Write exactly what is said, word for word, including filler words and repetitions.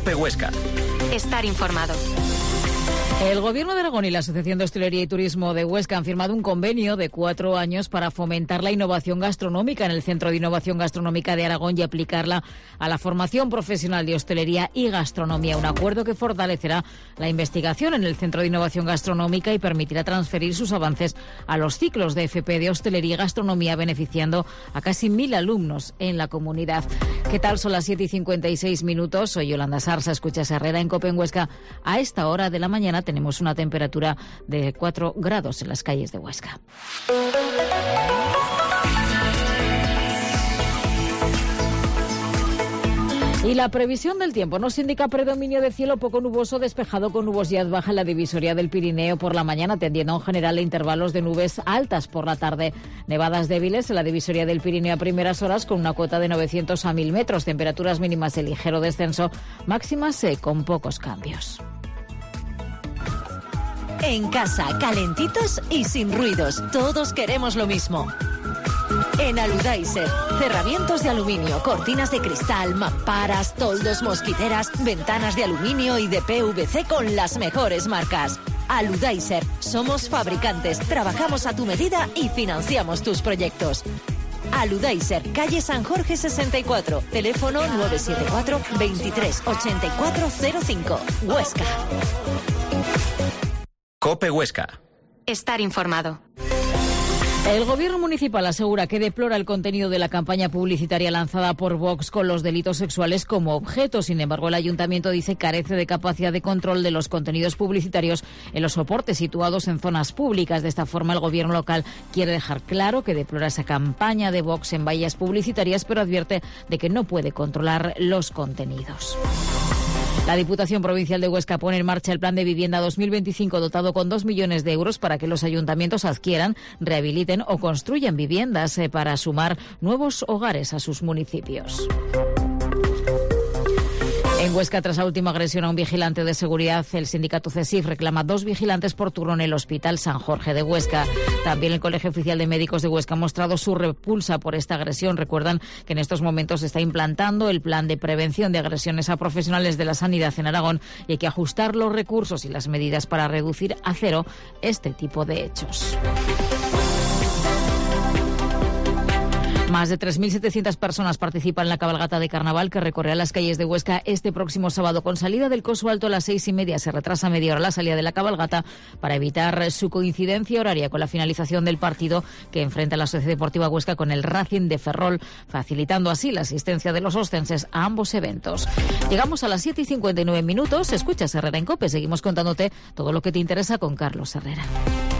COPE Huesca. Estar informado. El Gobierno de Aragón y la Asociación de Hostelería y Turismo de Huesca han firmado un convenio de cuatro años para fomentar la innovación gastronómica en el Centro de Innovación Gastronómica de Aragón y aplicarla a la formación profesional de hostelería y gastronomía. Un acuerdo que fortalecerá la investigación en el Centro de Innovación Gastronómica y permitirá transferir sus avances a los ciclos de F P de hostelería y gastronomía, beneficiando a casi mil alumnos en la comunidad. ¿Qué tal? Son las siete y cincuenta y seis minutos. Soy Yolanda Sarsa, escuchas Herrera en COPE en Huesca. A esta hora de la mañana tenemos una temperatura de cuatro grados en las calles de Huesca. Y la previsión del tiempo nos indica predominio de cielo poco nuboso, despejado con nubosidad baja en la divisoria del Pirineo por la mañana, tendiendo a un general a intervalos de nubes altas por la tarde. Nevadas débiles en la divisoria del Pirineo a primeras horas con una cota de novecientos a mil metros. Temperaturas mínimas de ligero descenso, máximas eh, con pocos cambios. En casa, calentitos y sin ruidos. Todos queremos lo mismo. En Aludaiser, cerramientos de aluminio, cortinas de cristal, mamparas, toldos, mosquiteras, ventanas de aluminio y de P V C con las mejores marcas. Aludaiser, somos fabricantes, trabajamos a tu medida y financiamos tus proyectos. Aludaiser, calle San Jorge sesenta y cuatro, teléfono nueve siete cuatro, veintitrés ochenta y cuatro cero cinco, Huesca. COPE Huesca. Estar informado. El Gobierno municipal asegura que deplora el contenido de la campaña publicitaria lanzada por Vox con los delitos sexuales como objeto. Sin embargo, el Ayuntamiento dice que carece de capacidad de control de los contenidos publicitarios en los soportes situados en zonas públicas. De esta forma, el Gobierno local quiere dejar claro que deplora esa campaña de Vox en vallas publicitarias, pero advierte de que no puede controlar los contenidos. La Diputación Provincial de Huesca pone en marcha el Plan de Vivienda dos mil veinticinco dotado con dos millones de euros para que los ayuntamientos adquieran, rehabiliten o construyan viviendas eh, para sumar nuevos hogares a sus municipios. En Huesca, tras la última agresión a un vigilante de seguridad, el sindicato CESIF reclama dos vigilantes por turno en el Hospital San Jorge de Huesca. También el Colegio Oficial de Médicos de Huesca ha mostrado su repulsa por esta agresión. Recuerdan que en estos momentos se está implantando el plan de prevención de agresiones a profesionales de la sanidad en Aragón y hay que ajustar los recursos y las medidas para reducir a cero este tipo de hechos. Más de tres mil setecientas personas participan en la cabalgata de carnaval que recorrerá las calles de Huesca este próximo sábado. Con salida del Coso Alto a las seis y media, se retrasa media hora la salida de la cabalgata para evitar su coincidencia horaria con la finalización del partido que enfrenta la Sociedad Deportiva Huesca con el Racing de Ferrol, facilitando así la asistencia de los ostenses a ambos eventos. Llegamos a las siete y cincuenta y nueve minutos. Escuchas Herrera en COPE. Seguimos contándote todo lo que te interesa con Carlos Herrera.